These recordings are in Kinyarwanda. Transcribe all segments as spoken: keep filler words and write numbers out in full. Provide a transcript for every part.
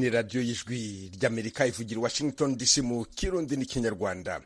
ni radiyo y'ijwi ry'Amerika ivugira Washington D C mu Kirundi n'ikinyarwanda.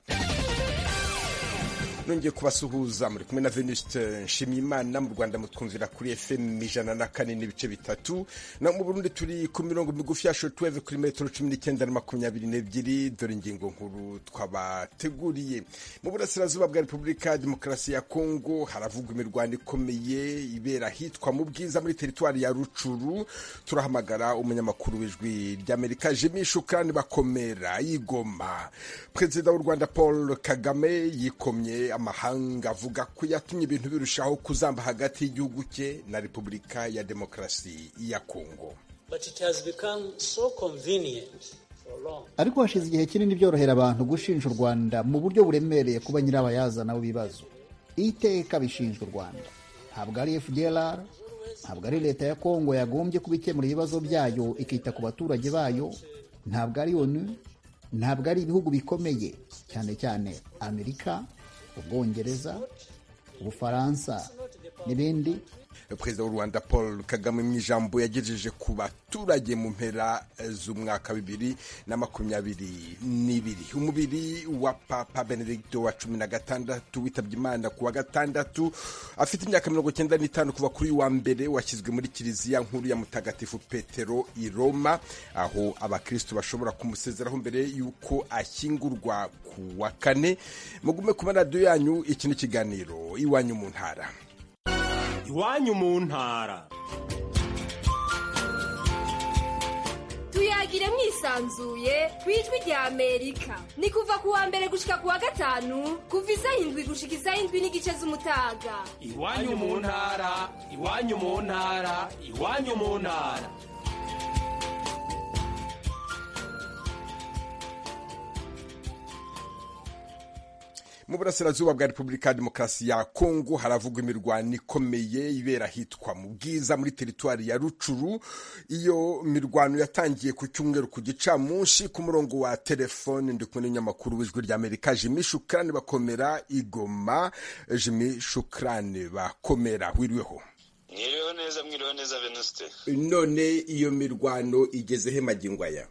Nongeye kubasuhuza muri kumwe na Venuste Nshimiyimana. Mu Rwanda mutwumvira kuri F M ijana na kane n'ibice bitatu, na mu Burundi turi ku mirongo migufi ya shortwave kuri metero cumi n'icyenda na makumyabiri n'ebyiri. Dore ingingo nkuru twabateguriye. Mu burasirazuba bwa Repubulika ya Demokarasi ya Kongo haravugwa imirwano ikomeye ibera hitwa mu Bwiza muri teritwari ya Rucuru. Turahamagara umunyamakuru w'ijwi ry'Amerika Jimmy Shukrani Bakomera y'Igoma. Perezida w'u Rwanda Paul Kagame yikomye amahanga avuga ko yatumye ibintu birushaho kuzamba hagati y'igihugu cye na Repubulika ya Demokarasi ya Kongo. But it has become so convenient for long. Ariko hashize igihe kinini byorohera abantu gushinja u Rwanda mu buryo buremereye kuba nyirabayazana w'ibibazo. Iteka bishinjwa u Rwanda. Ntabwo ari F D L R, ntabwo ari leta ya Kongo yagombye kubikemura ibibazo byayo ikita ku baturage bayo, ntabwo ari ONU, ntabwo ari ibihugu bikomeye cyane cyane Amerika, Ubwongereza, Ubufaransa n'ibindi. Perezida w'u Rwanda Paul Kagame mu ijambo yagejeje ku baturage mu mpera z'umwaka bibiri na makumyabiri n'ibiri. Umubiri wa Papa Benedicto wa cumi na gatandatu witabye Imana ku wa gatandatu afite imyaka mirongo cyenda n'itanu kuva kuri wa mbere washyizwe muri kiliziya nkuru ya Mutagatifu Petero i Roma, aho abakristo bashobora kumusezeraho mbere yuko ashyingurwa ku wa kane. Mugume ku maradiyo yanyu, iki ni ikiganiro Iwanyu mu Ntara. Iwanyu mu Ntara. Tuyagire mwisanzuye kwijwi rya Amerika. Ni kuva ku wa mbere gushika ku wa gatanu, kuva isaha indwi gushika isaha indwi n'igice z'umutaga. Iwanyu mu Ntara, Iwanyu mu Ntara, Iwanyu mu Ntara. Mu burasirazuba bwa Repubulika ya Demokarasi ya Kongo haravugwa imirwano ikomeye ibera hitwa mu Bwiza muri teritwari ya Rucuru. Iyo mirwano yatangiye ku cyumweru ku gicamunsi. Ku murongo wa telefone ndi kumwe n'umunyamakuru w'ijwi ry'Amerika Jimmy Shukrani Bakomera Igoma. Jimmy Shukrani Bakomera, wiriweho? Mwiriweho neza, mwiriweho neza Venuste. None iyo mirwano igeze he magingo aya?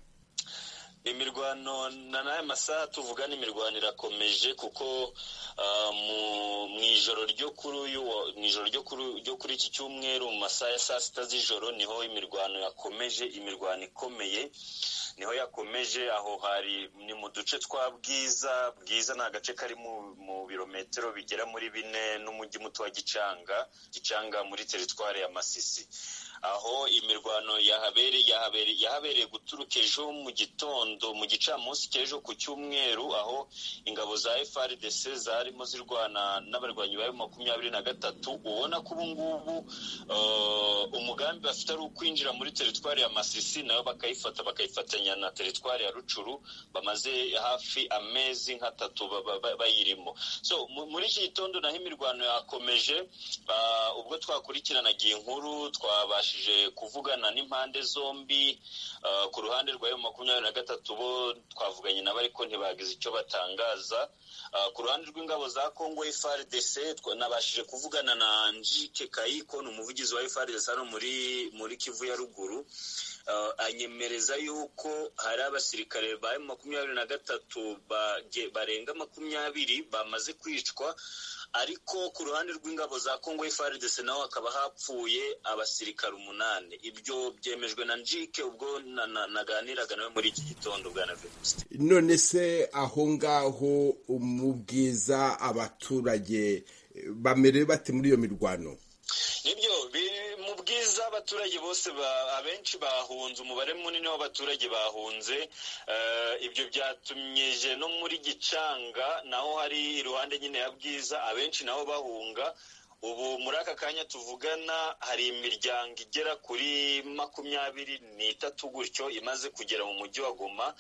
Imirwano na naye masaha tuvugana imirwano irakomeje kuko uh, mu mwijoro ryo kuri uyu mwijoro ryo kuri ryo kuri iki cyumweru mu masaha ya saa sita z'ijoro niho imirwano yakomeje. Imirwano ikomeye niho yakomeje, aho hari ni mu duce twa Bwiza. Bwiza ni agace kari mu, mu birometero bigera muri bine n'umujyi muto wa Gicanga Gicanga muri teritwari ya Masisi. Aho imirwano yahabereye yahabereye yahabereye guturuka ejo mu gitondo mu gicamunsi cy'ejo ku cyumweru, aho ingabo za F R D C zarimo zirwana n'abarwanyi ba makumyabiri na gatatu. Ubona ko ubu ngubu uh, umugambi bafite ari ukwinjira muri teritwari ya Masisi nayo bakayifata bakayifatanya na teritwari ya Rucuru. Bamaze hafi amezi nk'atatu bayirimo. So muri iki gitondo naho imirwano yakomeje. Uh, ubwo twakurikiranaga inkuru twabasha kuvugana n'impande zombi. Uh, ku ruhande rwa makumyabiri na gatatu bo twavuganye nabo ariko ntibagize icyo batangaza. Uh, ku ruhande rw'ingabo za Kongo F R D C nabashije kuvugana na Njike Kayiko, ni umuvugizi wa F R D C hano muri muri Kivu ya Ruguru. Uh, anyemereza yuko hari abasirikare ba makumyabiri na gatatu barenga makumyabiri bamaze kwicwa, ariko ku ruhande rw'ingabo za Kongo F R D C naho hakaba hapfuye abasirikare umunani. Ibyo byemejwe na Njike ubwo naganiraga nawe muri iki gitondo bwa Venuste. None se aho ngaho mu Bwiza abaturage bamerewe bate muri iyo mirwano? Nibyo mu Bwiza abaturage bose abenshi bahunze, umubare munini w'abaturage bahunze. Uh, ibyo byatumyeje no muri Gicanga naho hari iruhande nyine ya Bwiza abenshi nabo bahunga. Ubu muri aka kanya tuvugana hari imiryango igera kuri makumyabiri n'itatu gutyo imaze kugera mu mujyi wa Goma,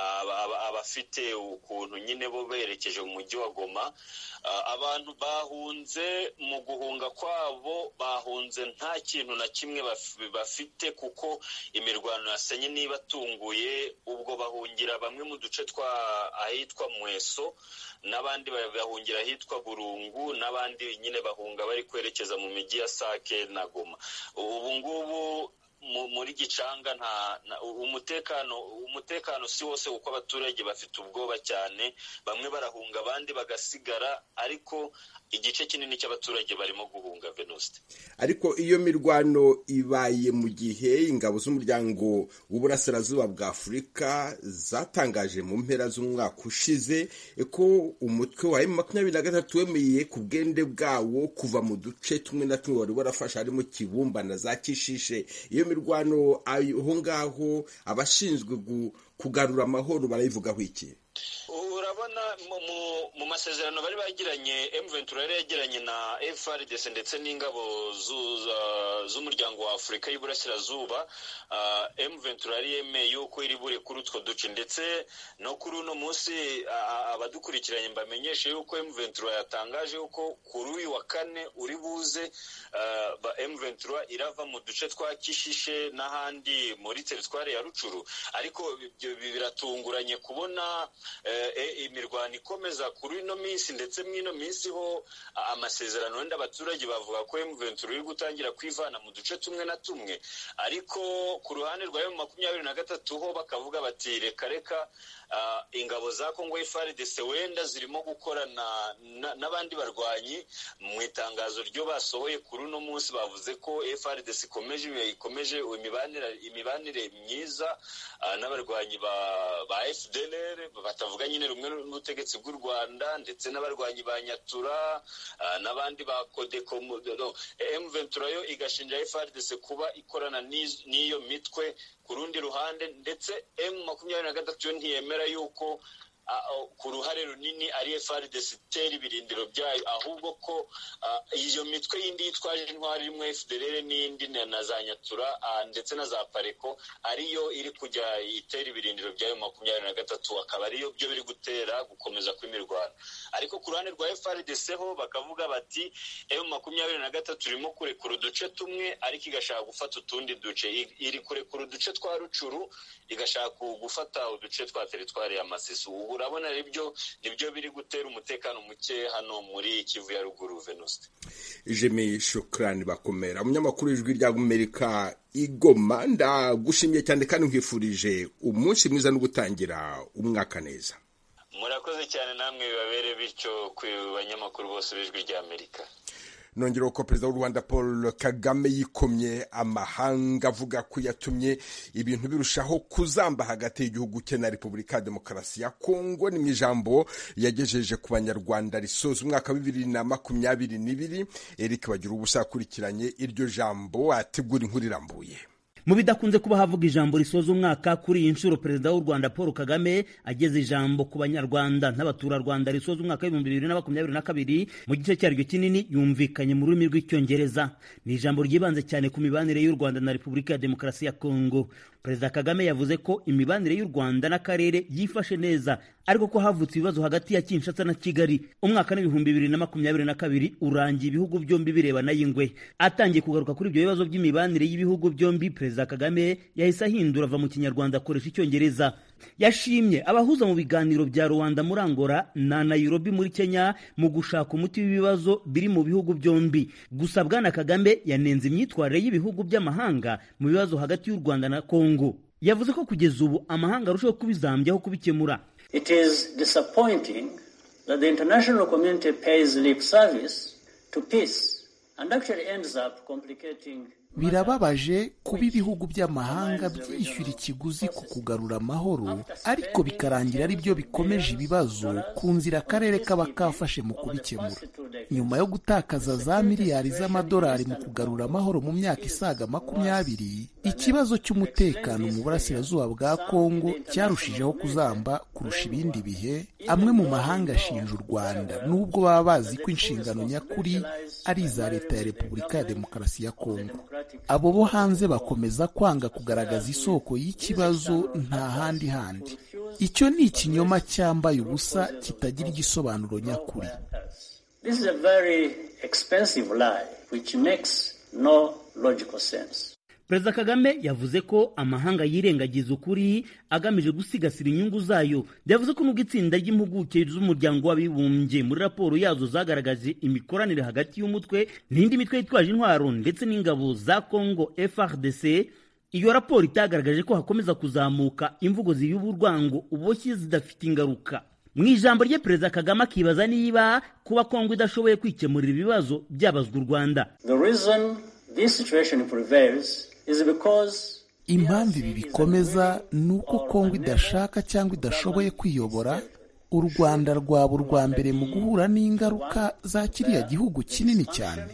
abafite ukuntu nyine bo berekeje mu mujyi wa Goma. Abantu bahunze, mu guhunga kwabo bahunze nta kintu na kimwe bafite kuko imirwano yasenye nibatunguye. Ubwo bahungira bamwe mu duce twa ahitwa Mweso, n'abandi bahungira ahitwa Burungu, n'abandi nyine bahunga bari kwerekeza mu mijyi ya Sake na Goma. Ubu ngubu muri gicanga nta umutekano umutekano si wose kuko abaturage bafite ubwoba cyane, bamwe barahunga abandi bagasigara, ariko igice kinini cy'abaturage barimo guhunga Venuste. Ariko iyo mirwano ibaye mu gihe ingabo z'umuryango w'uburasirazuba bwa Afurika zatangaje mu mpera z'umwaka ushize ko umutwe wa M makumyabiri na gatatu wemeye ku bwende bwawo kuva mu duce tumwe na tumwe wari warafashe harimo Kibumba na za Kishishe. Iyo mirwano aho ngaho abashinzwe kugarura amahoro barayivugaho iki? Urabona mu masezerano bari bagiranye, M Ventura yari yagiranye na F A R D C ndetse n'ingabo z'umuryango wa Afurika y'Iburasirazuba. M Ventura yari yemeye yuko iri bure kuri utwo duce, ndetse no kuri uno munsi abadukurikiranye mbamenyeshe yuko M Ventura yatangaje yuko kuri uyu wa kane uri buze M Ventura irava mu duce twa Kishishe n'ahandi muri teritwari ya Rucuru. Ariko biratunguranye kubona imirwano ikomeza kuri ino minsi, ndetse mw'ino minsi ho amasezerano wenda abaturage bavuga ko M Ventura iri gutangira kwivana mu duce tumwe na tumwe, ariko ku ruhande rwa M makumyabiri na gatatu ho bakavuga bati reka reka ingabo za Kongo F A R D C wenda zirimo gukorana n'abandi barwanyi. Mu itangazo ryo basohoye kuri uno munsi bavuze ko F A R D C ikomeje ikomeje imibanire imibanire myiza n'abarwanyi ba ba F D L R, batavuga nyine rumwe n'ubutegetsi bw'u Rwanda, ndetse n'abarwanyi ba Nyatura n'abandi ba Kodeko. M Ventura yo igashinja F A R D C kuba ikorana n'iyo mitwe ku rundi ruhande, ndetse M makumyabiri na gatatu yo ntiyemera yuko ku ruhare runini ari F A R D C itera ibirindiro byayo, ahubwo ko iyo mitwe yindi yitwaje intwari rimwe F D L R n'indi na za Nyatura ndetse na za Pareko ariyo iri kujya itera ibirindiro byayo makumyabiri na gatatu, akaba ariyo byo biri gutera gukomeza kw'imirwano. Ariko ku ruhande rwa F A R D C ho bakavuga bati M makumyabiri na gatatu irimo kurekura uduce tumwe, ariko igashaka gufata utundi duce. Iri kurekura uduce twa Rucuru, igashaka gufata uduce twa teritwari ya Masisi. Urabona ribyo nibyo biri gutera umutekano muke hano muri Kivu ya Ruguru. Venuste Jimmy Shukrani Bakomera, umunyamakuru w'Ijwi rya Amerika i Goma, ndagushimiye cyane kandi nkwifurije umunsi mwiza no gutangira umwaka neza. Murakoze cyane namwe bibabere bityo ku banyamakuru bose b'Ijwi rya Amerika. Nongera ko Perezida w'u Rwanda Paul Kagame yikomye amahanga avuga ko yatumye ibintu birushaho kuzamba hagati y'igihugu cye na Repubulika ya Demokarasi ya Kongo. Ni mu ijambo yagejeje ku Banyarwanda risoza umwaka wa bibiri na makumyabiri n'ibiri. Eric Bagira ubusa akurikiranye iryo jambo ategura inkuru irambuye. Mu bidakunze kuba havuga ijambo risoza umwaka, kuri iyi nshuro Perezida w'u Rwanda Paul Kagame ageze ijambo ku Banyarwanda n'abaturarwanda risoza umwaka w'ibihumbi bibiri na makumyabiri na kabiri mu gice cyaryo kinini yumvikanye mu rurimi rw'Icyongereza. Ni ijambo ryibanze cyane ku mibanire y'u Rwanda na Repubulika ya Demokarasi ya Kongo. Perezida Kagame yavuze ko imibanire y'u Rwanda n'akarere yifashe neza, ariko ko havutse ibibazo hagati ya Kinshasa na Kigali. Umwaka w'ibihumbi bibiri na makumyabiri na kabiri urangiye ibihugu byombi birebana y'ingwe. Atangiye kugaruka kuri ibyo bibazo by'imibanire y'ibihugu byombi, Perezida Kagame yahise ahindura ava mu Kinyarwanda akoresha Icyongereza. Yashimye abahuza mu biganiro bya Rwanda muri Angola na Nairobi muri Kenya mu gushaka umuti w'ibibazo biri mu bihugu byombi. Gusa Bwana Kagame yanenze imyitwarire y'ibihugu by'amahanga mu bibazo hagati y'u Rwanda na Kongo. Yavuze ko kugeza ubu amahanga arushaho kubizambyaho kubikemura. It is disappointing that the international community pays lip service to peace and actually ends up complicating. Birababaje kuba ibihugu by'amahanga byishyura ikiguzi ku kugarura amahoro, ariko bikarangira ari byo bikomeje ibibazo ku nzira akarere kaba kafashe mu kubikemura. Nyuma yo gutakaza za miliyari z'amadolari mu kugarura amahoro mu myaka isaga makumyabiri, ikibazo cy'umutekano mu burasirazuba bwa Kongo cyarushijeho kuzamba kurusha ibindi bihe. Amwe mu mahanga ashinja u Rwanda, nubwo baba bazi ko inshingano nyakuri ari iza leta ya Repubulika ya Demokarasi ya Kongo. Abo bo hanze bakomeza kwanga kugaragaza isoko y'ikibazo nta handi handi. Icyo ni ikinyoma cyambaye ubusa kitagira igisobanuro nyakuri. This is a very expensive lie which makes no logical sense. Perezida Kagame yavuze ko amahanga yirengagiza ukuri agamije gusigasira inyungu zayo. Yavuze ko nubwo itsinda ry'impuguke z'umuryango w'abibumbye muri raporo yazo zagaragaje imikoranire hagati y'umutwe n'indi mitwe yitwaje intwaro ndetse n'ingabo za Kongo F A R D C, iyo raporo itagaragaje ko hakomeza kuzamuka imvugo ziyuba urwango uboshye zidafite ingaruka. Mu ijambo rye Perezida Kagame akibaza niba kuba Kongo idashoboye kwikemurira ibibazo byabazwa u Rwanda. The reason this situation prevails is because impamvu ibi bikomeza ni uko Kongo idashaka cyangwa idashoboye kwiyobora, u Rwanda rwaba urwa mbere mu guhura n'ingaruka za kiriya gihugu kinini cyane.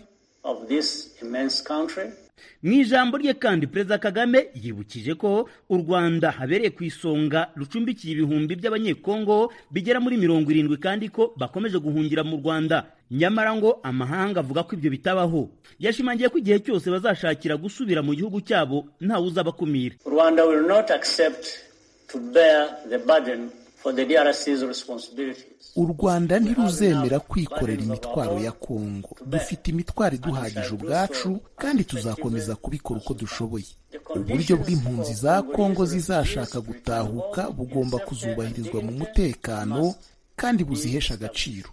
Mu ijambo rye kandi Perezida Kagame yibukije ko u Rwanda habereye ku isonga rucumbikiye ibihumbi by'abanyekongo bigera muri mirongo irindwi kandi ko bakomeje guhungira mu Rwanda. Nyamara ngo amahanga avuga ko ibyo bitabaho. Yashimangiye ko igihe cyose bazashakira gusubira mu gihugu cyabo nta uzabakumira. Rwanda will not accept to bear the burden for the D R C's responsibilities. U Rwanda ntiruzemera kwikorera imitwaro ya Kongo. Dufite imitwaro iduhagije ubwacu kandi tuzakomeza kubikora uko dushoboye. Uburyo bw'impunzi za Kongo zizashaka gutahuka bugomba kuzubahirizwa mu mutekano kandi buzihesha agaciro.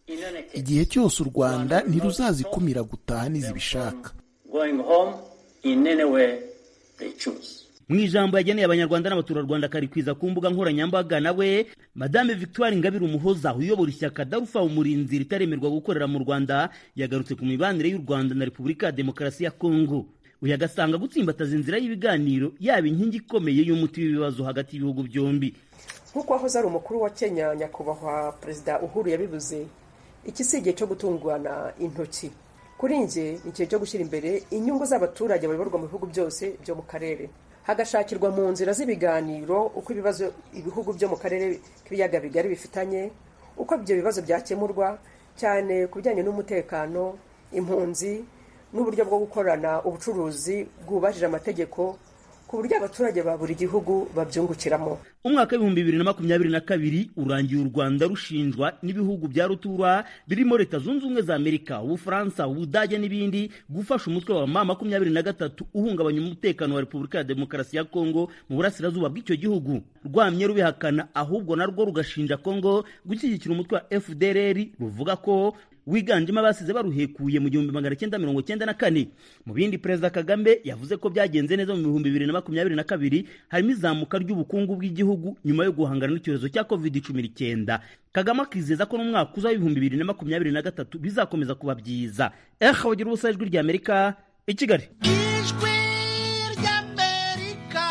Igihe cyose u Rwanda ntiruzazikumira gutaha nizibishaka. Going home in any way they choose. Mu ijambo yageneye abanyarwanda n'abaturarwanda karikwiza ku mbuga nkoranyambaga nawe Madame Victoire Ingabire Umuhoza uyobora ishyaka Darufa Umurinzi ritaremerwa gukorera mu Rwanda yagarutse ku mibanire y'u Rwanda na Repubulika ya Demokarasi ya Kongo. Uyu agasanga gutsimbataza inzira y'ibiganiro yaba inkingi ikomeye y'umuti w'ibibazo hagati y'ibihugu byombi. Nkuko wahoze ari umukuru wa Kenya nyakubahwa Perezida Uhuru yabivuze, iki si igihe cyo gutungwana intoki. Kuri nje ni igihe cyo gushyira imbere inyungu z'abaturage bayoborwa mu bihugu byose byo mu karere. Hagashakirwa mu nzira z'ibiganiro uko ibibazo ibihugu byo mu karere k'ibiyaga bigari bifitanye, uko ibyo bibazo byakemurwa cyane ku bijyanye n'umutekano, impunzi n'uburyo bwo gukorana ubucuruzi bwubahirije amategeko ku buryo abaturage ba buri gihugu babyungukiramo. Umwaka w'ibihumbi bibiri na makumyabiri na kabiri urangiye u Rwanda rushinjwa n'ibihugu bya rutura birimo Leta Zunze Ubumwe za Amerika, Ubufaransa, Ubudage n'ibindi gufasha umutwe wa M makumyabiri na gatatu uhungabanya umutekano wa Repubulika ya Demokarasi ya Kongo mu burasirazuba bw'icyo gihugu. Rwamye rubihakana ahubwo narwo rugashinja Kongo gushyigikira umutwe wa F D L R ruvuga ko wiganjemo abasize baruhekuye mu gihumbi magana cyenda mirongo cyenda na kane. Mu bindi Perezida Kagame yavuze ko byagenze neza mu bihumbi bibiri na makumyabiri na kabiri harimo izamuka ry'ubukungu bw'igihugu nyuma yo guhangana n'icyorezo cya covid cumi n'icyenda. Kagame akizeza ko n'umwaka uza w'ibihumbi bibiri na makumyabiri na gatatu bizakomeza kuba byiza. Eh bagira ubusa ijwi rya Amerika i Kigali. Ijwi rya Amerika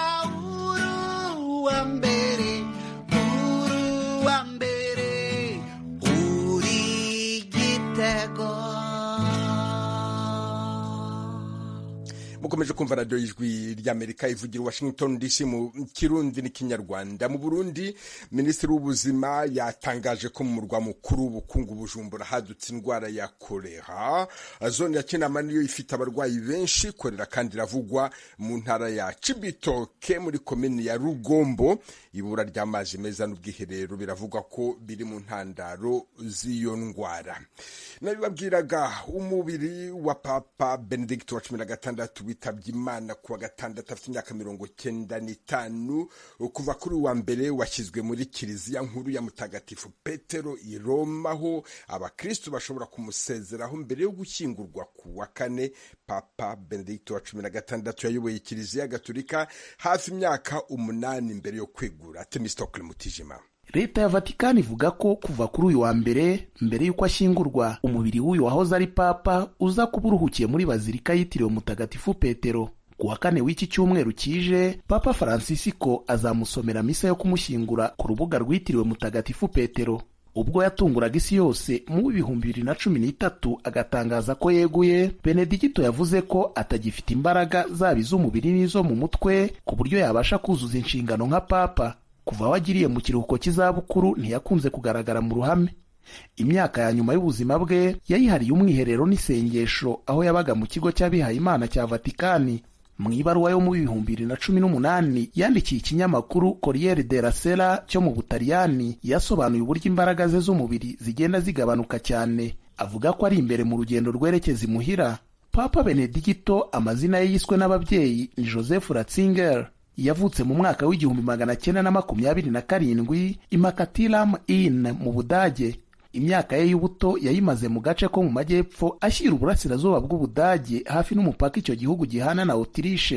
uru wa mbere uru wa mbere uri gitego. Mukomeje kumva radio y'ijwi ry'Amerika ivugira Washington D C mu Kirundi n'ikinyarwanda. Mu Burundi Minisitiri w'Ubuzima yatangaje ko mu murwa mukuru w'ubukungu Bujumbura hadutse indwara ya kolera. Zone ya Kinama niyo ifite abarwayi benshi. Kolera kandi iravugwa mu ntara ya Cibitoke muri komini ya Rugombo. Ibura ry'amazi meza n'ubwiherero biravugwa ko biri mu ntandaro z'iyo ndwara. Nabibabwiraga umubiri wa Papa Benedict wa cumi na gatandatu witabye Imana kuwa gatandatu afite imyaka mirongo cyenda n'itanu. Kuva kuri wa mbere washyizwe muri kiliziya nkuru ya Mutagatifu Petero i Roma, aho abakristo bashobora kumusezeraho mbere yo gushyingurwa ku wa kane. Papa Benedict wa cumi na gatandatu yayoboye kiliziya Gatolika hafi imyaka umunani mbere yo kwegura. Temistokle Mutijima. Leta ya Vatikani ivuga ko kuva kuri uyu wa mbere mbere y'uko ashyingurwa umubiri w'uyu wahoze ari papa uza kuba uruhukiye muri bazilika yitiriwe Mutagatifu Petero. Ku wa kane w'iki cyumweru kije Papa Francisco azamusomera misa yo kumushyingura ku rubuga rwitiriwe Mutagatifu Petero. Ubwo yatunguraga isi yose mu bihumbi bibiri na cumi n'itatu agatangaza ko yeguye, Benedikito yavuze ko atagifite imbaraga zaba iz'umubiri n'izo mu mutwe ku buryo yabasha kuzuza inshingano nka papa. Kuva wagiriye mu kiruhuko cy'izabukuru ntiyakunze kugaragara mu ruhame. Imyaka ya nyuma y'ubuzima bwe yayihariye umwiherero n'isengesho aho yabaga mu kigo cy'abihaye Imana cya Vatikani. Mu ibaruwa yo mu bihumbi bibiri na cumi n'umunani yandikiye ikinyamakuru Corriere della Sera cyo mu Butaliyani yasobanuye uburyo imbaraga ze z'umubiri zigenda zigabanuka cyane. Avuga ko ari imbere mu rugendo rwerekeza imuhira. Papa Benedikito amazina ye yiswe n'ababyeyi ni Joseph Ratzinger. Yavutse mu mwaka w'igihumbi magana cyenda na makumyabiri na karindwi i Makatilam in mu Budage. Imyaka ye y'ubuto yayimaze mu gace ko mu majyepfo ashyira uburasirazuba bw'Ubudage hafi n'umupaka icyo gihugu gihana na Autriche.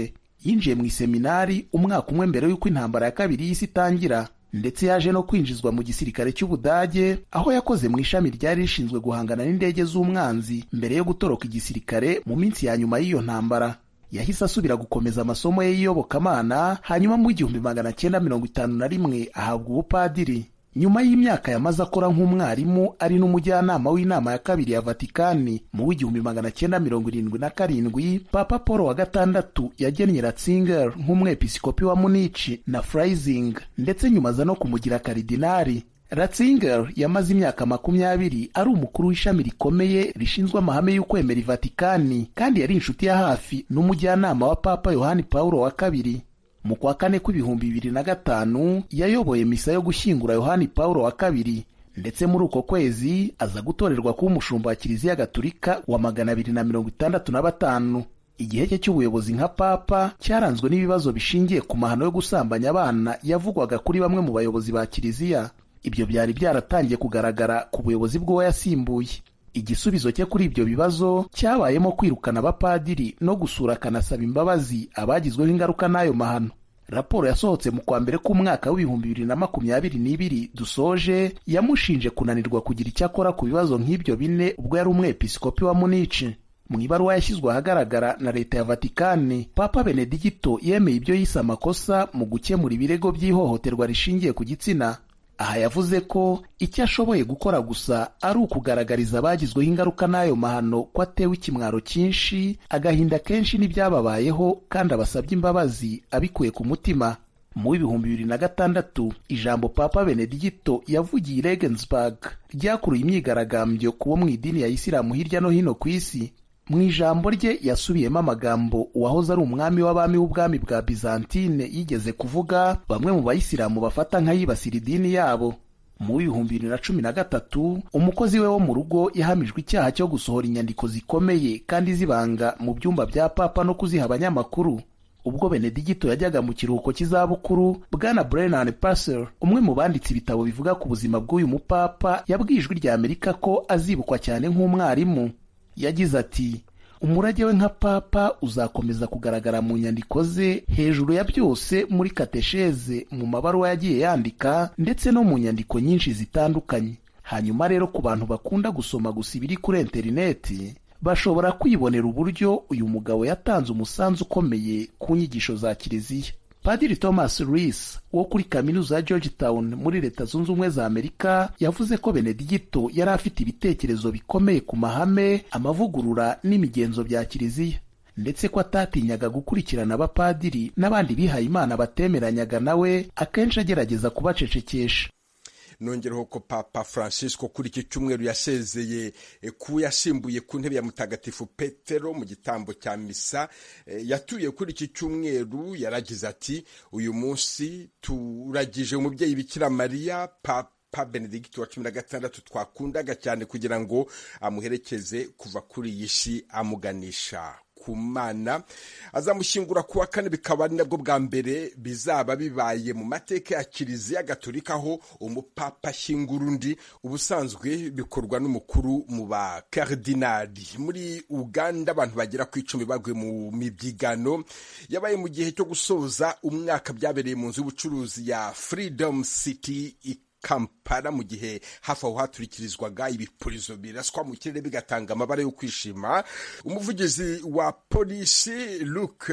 yinjiye mu iseminari umwaka umwe mbere y'uko intambara ya kabiri y'isi itangira, ndetse yaje no kwinjizwa mu gisirikare cy'Ubudage, aho yakoze mu ishami ryari rishinzwe guhangana n'indege z'umwanzi mbere yo gutoroka igisirikare mu minsi ya nyuma y'iyo ntambara. Yahise asubira gukomeza amasomo ye y'iyobokamana, hanyuma mu igihumbi magana cyenda mirongo itanu na rimwe ahabwa ubupadiri. Nyuma y'imyaka yamaze akora nk'umwarimu ari n'umujyanama w'inama ya kabiri ya Vatikani, mu w'igihumbi magana cyenda mirongo irindwi na karindwi Papa Paul wa gatandatu yagennye Ratzinger nk'umwepiskopi wa Munich na Freising, ndetse nyuma aza no kumugira karidinari. Ratzinger yamaze imyaka makumyabiri ari umukuru w'ishami rikomeye rishinzwe amahame y'ukwemera Vatikani, kandi yari inshuti ya hafi n'umujyanama wa Papa Yohani Paulo wa kabiri. Mu kwa kane kw'ibihumbi bibiri na gatanu yayoboye misa yo gushyingura Yohani Paulo wa kabiri, ndetse muri uko kwezi aza gutorerwa kuba umushumba wa Kiliziya Gatolika wa magana abiri na mirongo itandatu na batanu. Igihe cye cy'ubuyobozi nka papa cyaranzwe n'ibibazo bishingiye ku mahano yo gusambanya abana yavugwaga kuri bamwe mu bayobozi ba Kiliziya. Ibyo byari byaratangiye kugaragara ku buyobozi bw'uwo yasimbuye. Igisubizo cye kuri ibyo bibazo cyabayemo kwirukana abapadiri no gusura akanasaba imbabazi abagizweho ingaruka n'ayo mahano. Raporo yasohotse mu kwa mbere k'umwaka w'ibihumbi bibiri na makumyabiri n'ibiri dusoje yamushinje kunanirwa kugira icyo akora ku bibazo nk'ibyo bine ubwo yari umwepiskopi wa Munich. Mu ibaruwa yashyizwe ahagaragara na leta ya Vatikani, Papa Benedigito yemeye ibyo yise amakosa mu gukemura ibirego by'ihohoterwa rishingiye ku gitsina. Aha yavuze ko icyo ashoboye gukora gusa ari ukugaragariza abagizweho ingaruka n'ayo mahano ko atewe ikimwaro cyinshi, agahinda kenshi n'ibyababayeho, kandi abasabye imbabazi abikuye ku mutima. Mu w'ibihumbi bibiri na gatandatu ijambo Papa Benedigito yavugiye i Regensburg ryakuruye imyigaragambyo kubo mu idini ya Isilamu hirya no hino ku isi. Mu ijambo rye yasubiyemo amagambo uwahoze ari umwami w'abami w'ubwami bwa Byzantine yigeze kuvuga bamwe mu bayisilamu bafata nk'ayibasira idini yabo. Mu bihumbi bibiri na cumi na gatatu umukozi we wo mu rugo yahamijwe icyaha cyo gusohora inyandiko zikomeye kandi zibanga mu byumba bya papa no kuziha abanyamakuru. Ubwo Benedigito yajyaga mu kiruhuko cy'izabukuru, Bwana Brennan Purcell, umwe mu banditse ibitabo bivuga ku buzima bw'uyu mupapa, yabwiye Ijwi rya Amerika ko azibukwa cyane nk'umwarimu. Yagize ati, umurage we nka papa uzakomeza kugaragara mu nyandiko ze, hejuru ya byose muri katesheze, mu mabaruwa yagiye yandika, ndetse no mu nyandiko nyinshi zitandukanye. Hanyuma rero ku bantu bakunda gusoma gusa ibiri kuri interineti, bashobora kwibonera uburyo uyu mugabo yatanze umusanzu ukomeye ku nyigisho za Kiliziya. Padiri Thomas Rees wo kuri kaminuza ya Georgetown muri Leta Zunze Ubumwe za Amerika yavuze ko Benedigito yari afite ibitekerezo bikomeye ku mahame, amavugurura n'imigenzo bya Kiliziya, ndetse ko atatinyaga gukurikirana abapadiri n'abandi bihaye Imana batemeranyaga nawe, akenshi agerageza kubacecekesha. Nongereho ko Papa Francisco kuri iki cyumweru yasezeye ku yasimbuye ku ntebe ya Mutagatifu Petero mu gitambo cya misa yatuye kuri iki cyumweru. Yaragize ati, uyu munsi turagije umubyeyi Bikira Mariya Papa Benedigito wa cumi na gatandatu twakundaga cyane, kugira ngo amuherekeze kuva kuri iyi si amuganisha ku Mana. Azamushyingura ku wa kane, bikaba ari nabwo bwa mbere bizaba bibaye mu mateka ya Kiliziya Gatolika aho umupapa ashyingura undi. Ubusanzwe bikorwa n'umukuru mu ba kardinali. Muri Uganda abantu bagera ku icumi baguye mu mibyigano yabaye mu gihe cyo gusoza umwaka, byabereye mu nzu y'ubucuruzi ya Freedom City Kampala, mu gihe hafi aho haturikirizwaga ibipurizo biraswa mu kirere bigatanga amabara yo kwishima. Umuvugizi wa polisi Luke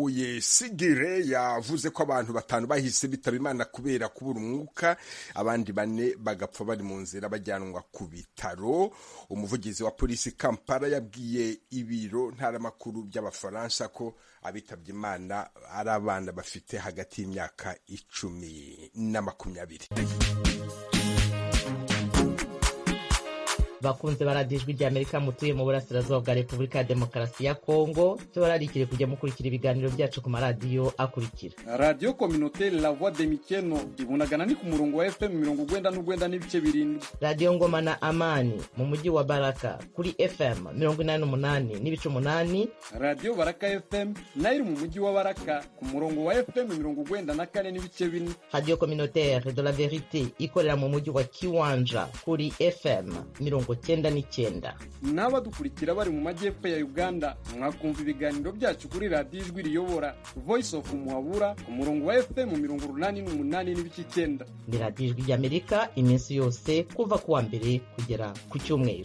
Owoyesigire yavuze ko abantu batanu bahise bitaba Imana kubera kubura umwuka, abandi bane bagapfa bari mu nzira bajyanwa ku bitaro. Umuvugizi wa polisi Kampala yabwiye ibiro ntaramakuru by'Abafaransa ko abitabye Imana ari abana bafite hagati y'imyaka icumi na makumyabiri. Bakunze baradijwe rya Amerika mutuye mu burasirazuba bwa Repubulika ya Demokarasi ya Kongo, tubararikire kujya mukurikira ibiganiro byacu ku maradiyo akurikira: Radio Communautaire La Voix de Mikeno ibunagana ni ku murongo wa F M mirongo ugwenda n'ugwenda n'ibice birindwi. Radio Ngoma na Amani mu mujyi wa Baraka kuri F M mirongo inani n'umunani n'ibice umunani. Radio Baraka F M nayo mu mujyi wa Baraka ku murongo wa F M mirongo ugwenda na kane n'ibice bine. Radio Communautaire de la Verite ikorera mu mujyi wa Kiwanja kuri F M mirongo mirongo cyenda n'icyenda. n'abadukurikira bari mu majyepfo ya Uganda mwakumva ibiganiro byacu kuri radiyo ijwi riyobora Voice of Muhabura ku murongo wa F M mirongo urunani n'umunani n'ibice icyenda. Ni radiyo ijwi ry'Amerika iminsi yose kuva ku wa mbere kugera ku cyumweru.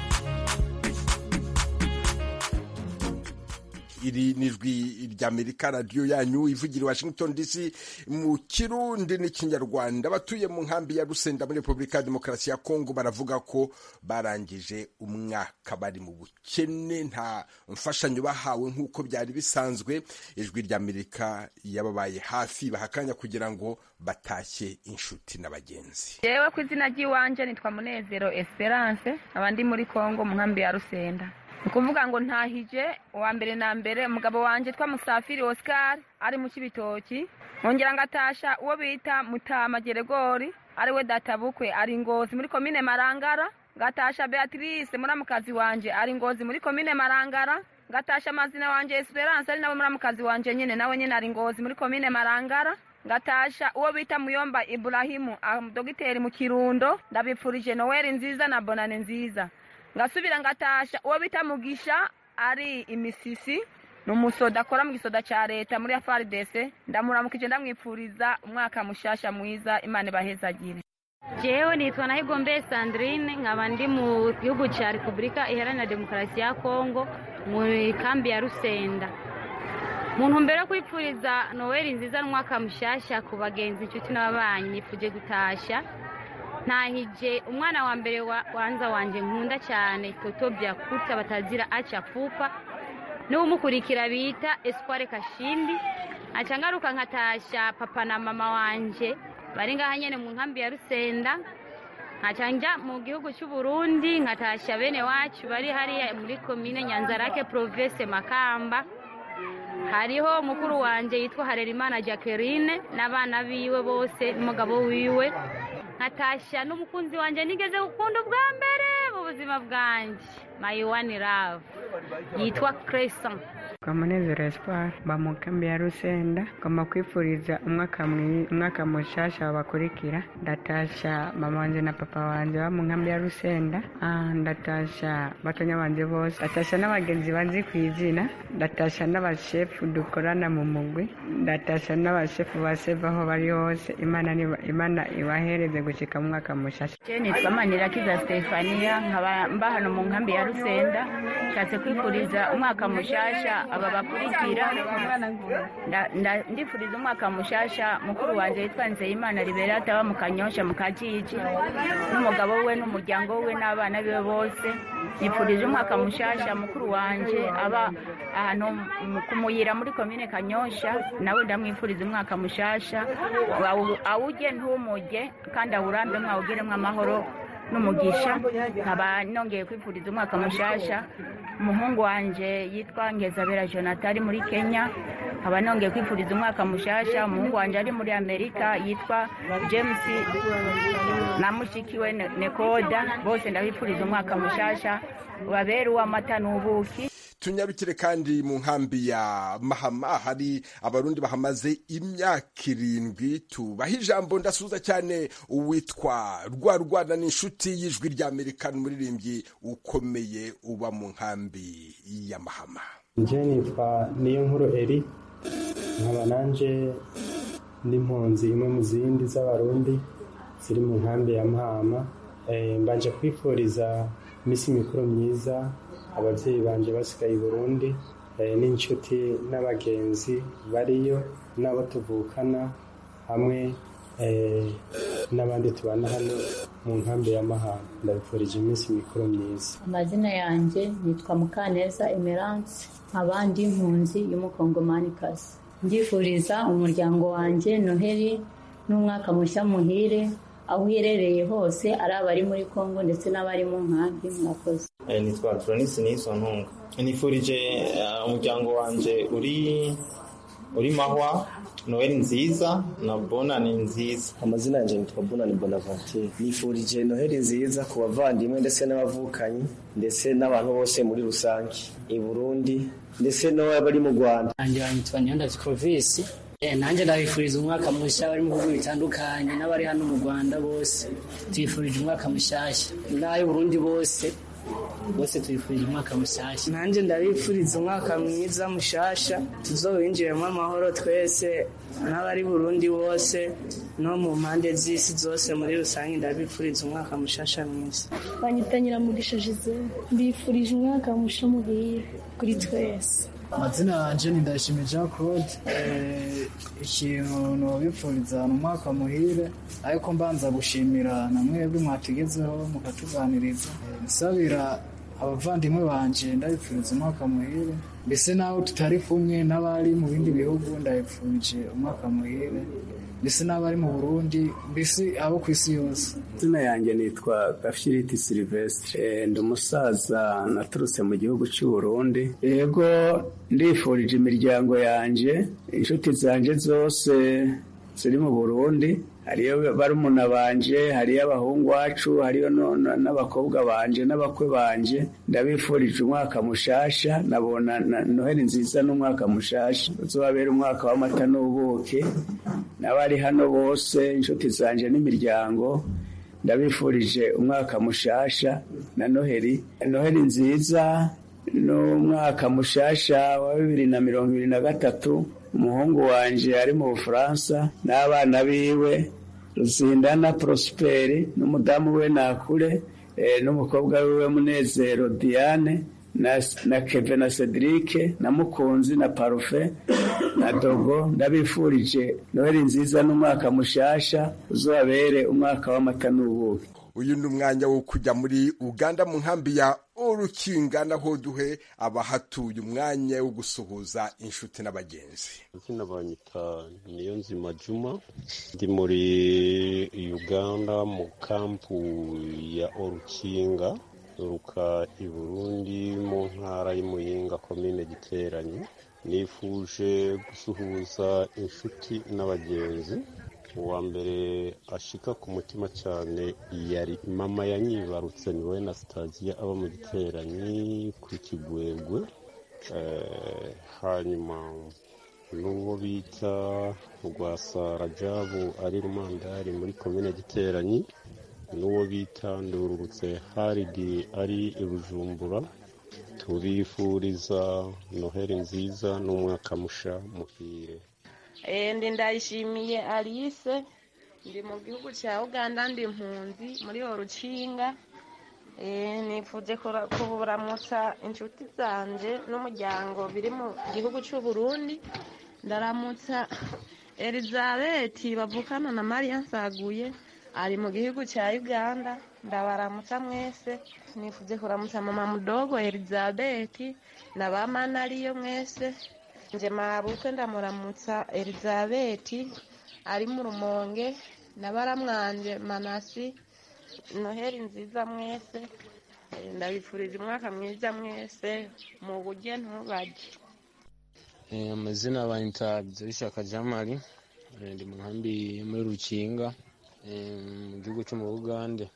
iri nijwi ry'Amerika, radiyo yanyu ivugira i Washington D C mu Kirundi n'ikinyarwanda. Batuye mu nkambi ya Rusenda muri Repubulika ya Demokarasi ya Kongo baravuga ko barangije umwaka bari mu bukene, nta mfashanyo bahawe nk'uko byari bisanzwe. Ijwi ry'Amerika yababaye hafi bahakanya kugira ngo batashye inshuti n'abagenzi. Yewe ku izina ry'iwanje nitwa Munezero Esperance, abandi muri Kongo mu nkambi ya Rusenda. Ukuvuga ngo ntahije uwa mbere na mbere umugabo wanje twa Musafiri Oscar ari mu Kibitoki, nkongera ngatasha uwo bita Mutama Geregori ari we databukwe ari Ngozi muri komine Marangara, ngatasha Beatrice muramukazi wanje ari Ngozi muri komine Marangara, ngatasha mazina wanje Esperance ari nawe muramukazi wanje nyene nawe nyene ari Ngozi muri komine Marangara, ngatasha uwo bita Muyomba Ibrahimu dogiteri mu Kirundo, ndabipfurije Noel nziza na Bonane nziza. Ngasubira ngatasha uwo bita Mugisha ari Imisisi n'umusoda akora mu gisoda ca leta muri F R D C, ndamuramukije ndamwipfuriza umwaka mushasha mwiza, Imana bahezagire. Jewe nitwa Nahigombe Sandrine, nkaba ndi mu gihugu ca Repubulika Iharanira Demokarasi ya Kongo mu kambi ya Rusenda. Muntu mbere kwipfuriza Noel nziza n'umwaka mushasha ku bagenzi inshuti n'ababanyi, nifuje gutasha ntahije umwana wa mbere wanza wanje nkunda cyane Toto Byakuta batazira acha fupa n'umukurikira bita Espoir Kashindi, acangaruka nkatasha papa na mama wanje bari ngaha nyene mu nkambi ya Rusenda, nkacanja mu gihugu cy'u Burundi nkatasha bene wacu bari hariya muri komine Nyanzarake province Makamba. Hariho mukuru wanje yitwa Harerimana Jacqueline n'abana biwe bose n'umugabo wiwe, nkatasha n'umukunzi wanje nigeze gukunda ubwa mbere mu buzima bwanje, my one love yitwa Crescent. Kamunezero Espoir ba mu kambi ya Rusenda, kama kwifuriza umwaka umwaka mushasha bakurikira. Ndatasha mama wanje na papa wanje ba mu kambi ya Rusenda, ah ndatasha batonya banje bose, ndatasha n'abagenzi banzi kwizina, ndatasha n'abashefu dukorana mu mugwi, ndatasha n'abashefu baseva aho bari hose. Imana ni Imana ibahereze gushika mu mwaka mushasha. Je nitwa Manirakiza Stefania, nkaba mba hano mu nkambi ya Rusenda, nshatse kwifuriza umwaka mushasha aba bakurikira. Ndifuriza umwaka mushasha mukuru wanje yitwa Nzeyimana Liberata wa mu Kanyosha mu Kajiji n'umugabo we n'umuryango we n'abana biwe bose. Nifurije umwaka mushasha mukuru wanje aba ahantu kumuyira muri komine Kanyosha, nawe ndamwifuriza umwaka mushasha awuje ntumuje kandi awurambe mwawugeremwe amahoro n'umugisha. Nkaba nongeye kwifuriza umwaka mushasha umuhungu wanje yitwa Ngezabera Jonathan ari muri Kenya, nkaba nongeye kwifuriza umwaka mushasha umuhungu wanje ari muri Amerika yitwa James na mushikiwe Nekoda, bose ndabifuriza umwaka mushasha babera uw'amata n'ubuki. Tunyarukire kandi mu nkambi ya Mahama, hari abarundi bahamaze imyaka irindwi. Tubaha ijambo ndasuza cyane uwitwa Rwarwana n'inshuti y'ijwi ry'Amerika n'umuririmbyi ukomeye uba mu nkambi ya Mahama. Nje nitwa Niyonkuru Eri, nkaba nanje ndi mpunzi imwe mu zindi z'abarundi ziri mu nkambi ya Mahama. E, mbanje kwifuriza imisi mikuru myiza abavyeyi banje basigaye i Burundi, e, n'inshuti n'abagenzi bariyo n'abo tuvukana hamwe, e, n'abandi tubana hano mu nkambi ya Mahama. Ndabifurije imisi mikuru myiza. Amazina yanje nitwa Mukaneza Emerance, abandi impunzi y'umukongomanikazi. Ndifuriza umuryango wanje Noheli n'umwaka mushya muhire aho uherereye hose, ari abari muri Kongo ndetse n'abari mu nkambi. Mwakoze. Eh, nitwa Tronisi Nisontunga. Nifurije uh, umuryango wanje uri uri Mahwa Noel nziza na Bonane nziza. Amazina yanje nitwa Bonane Bonaventure. Nifurije Noel nziza ku bavandimwe ndetse n'abavukanyi ndetse n'abantu bose muri rusange i Burundi ndetse no bari mu Rwanda. Anje nitwa Nyanda Clovis, nanjye ndabifuriza umwaka mushya bari mu bihugu bitandukanye n'abari hano mu Rwanda bose tubifurije umwaka mushyashya n'ay'Uburundi bose bose tubifurije umwaka mushyashya. Nanjye ndabifuriza umwaka mwiza mushasha tuzowinjiremo amahoro twese n'abari Burundi bose no mu mpande z'isi zose muri rusange ndabifuriza umwaka mushasha mwiza. Banyitanyira Mugisha Gisele mbifurije umwaka musha muhire kuri twese. Amazina yanje ni Ndayishimiye Jean Claude. Ikintu nobipfuriza umwaka muhire ariko mbanza gushimira na mwebwe mwatugezeho mukatuganiriza, nsabira abavandimwe banje ndabipfuriza umwaka muhire, mbese naho tutari kumwe n'abari mu bindi bihugu ndabipfurije umwaka muhire, mbese n'abari mu Burundi, mbese abo ku isi yose. Izina yanjye nitwa Gafiriti Silvestre, ndi umusaza naturutse mu gihugu cy'u Burundi. Yego ndifurije imiryango yanje, inshuti zanje zose ziri mu Burundi, hariyo barumuna banje, hariyo abahungu wacu, hariyo n'abakobwa banje n'abakwe banje, ndabifurije umwaka mushasha, nabona Noheli nziza n'umwaka mushasha uzobabera umwaka w'amata n'ubuki. N'abari hano bose inshuti zanje n'imiryango ndabifurije umwaka mushasha na Noheli Noheli nziza n'umwaka mushasha wa bibiri na mirongo ibiri na gatatu. Umuhungu wanje ari mu Bufaransa n'abana biwe Ruzindana Prosperi n'umudamu we Nakure, e, n'umukobwa wiwe Munezero Diane na, na Kevin na Cedric na Mukunzi na Parufe na Dogo. Ndabifurije Noheli nziza n'umwaka mushasha uzobabere umwaka w'amata n'ubuki. Uyu ni umwanya wo kujya muri Uganda mu nkambi ya Orukinga, naho duhe abahatuye umwanya wo gusuhuza inshuti n'abagenzi. Izina banyita Niyonzima Juma, ndi muri Uganda mu kampu ya Orukinga ruka i Burundi mu ntara y'Imuyinga komine Giteranyi. Nifuje gusuhuza inshuti n'abagenzi. Uwa mbere ashika ku mutima cyane yari mama yanyibarutse niwe na Stasia aba mu Giteranyi kuri Kigwegwe. Eh, hanyuma n'uwo bita Rwasa Rajabu ari Rumandari muri komine Giteranyi, n'uwo bita Ndururutse Haridi ari i Bujumbura. Tubifuriza Noheli nziza n'umwaka musha muhire. Ndi Ndayishimiye Alice, ndi mu gihugu cya Uganda, ndi impunzi muri Orukinga. Nifuje kuramutsa inshuti zanje n'umuryango biri mu gihugu cy'u Burundi. Ndaramutsa Elizabeth bavukana na Maria Nsaguye ari mu gihugu cya Uganda, ndabaramutsa mwese. Nifuje kuramutsa mama mudogo Elizabeth na bamana ariyo mwese. Nje mabukwe ndamuramutsa Elizabeth ari mu Rumonge na baramwanje Manasi. Noheli nziza mwese, ndabifurije umwaka mwiza mwese mu buryo ntubaje. Amazina banyita Bizishaka Jamali, ndi mu nkambi muri Rukinga mu gihugu cyo mu Uganda,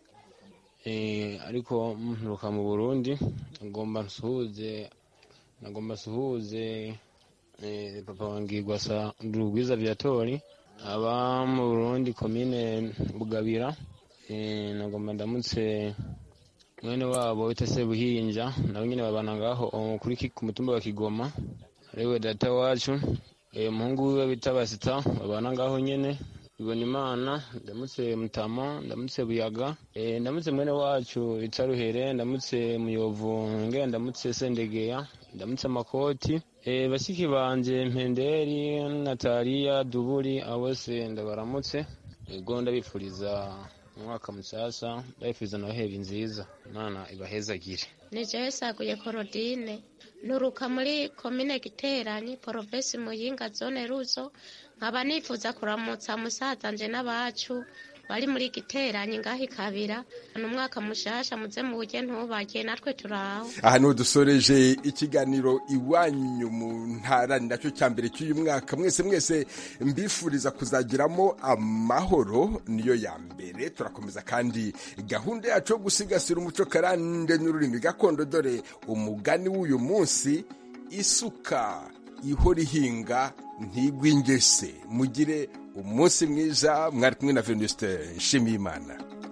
ariko nturuka mu Burundi. Ngomba nsuhuze nagomba suhuze papa wange Gwasa Ndurugwiza Viatori aba mu Burundi komine Bugabira. Nagomba ndamutse mwene wabo wita Sebuhinja, nawe nyine babana ngaho kuri ku mutumba wa Kigoma, ariwe data wacu. Umuhungu wiwe bita Basita babana ngaho nyene ibona Imana. Ndamutse Mutama, ndamutse Buyaga, ndamutse mwene wacu Itaruhere, ndamutse Muyovu, ngenda ndamutse Sendegeya, ndamutse Makoti, bashiki banje Mpenderi, Natalia, Duburi, abose ndabaramutse. Ego ndabifuriza umwaka musasa, ndabifuriza Noheli nziza, Imana ibahezagire. Nije Saguye Korodine, nuruka muri komine Giteranyi, provinsi Muyinga, zone Ruzo. Nkaba nifuza kuramutsa musaza nje n'abacu bari muri Giteranyi ngaho Ikabira. N'umwaka mushasha muze mu buryo ntubake, natwe turaho. Aha niho dusoreje ikiganiro Iwanyu mu Ntara, nacyo cyambere cy'uyu mwaka. Mwese mwese mbifuriza kuzagiramo amahoro, niyo ya mbere. Turakomeza kandi gahunda yacu yo gusigasira umuco karande n'ururimi gakondo. Dore umugani w'uyu munsi: isuka ihora ihinga ntigwingese. Mugire umunsi mwiza. Mwari kumwe na Venuste Nshimiyimana.